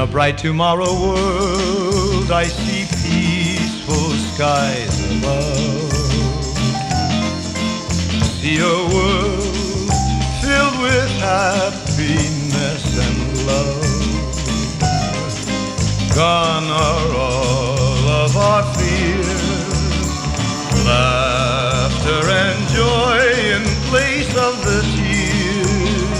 bright tomorrow world, I see peaceful skies above. See a world filled with happiness and love. Gone are all of our fears, laughter and joy in place of the tears.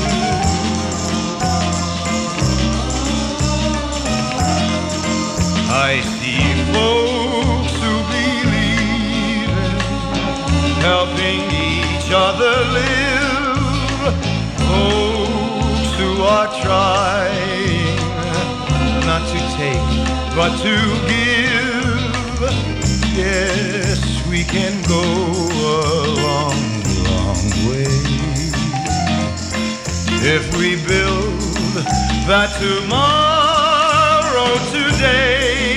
I see folks who believe in helping each other live, folks who are trying not to take but to give. Yes, we can go a long, long way if we build that tomorrow today.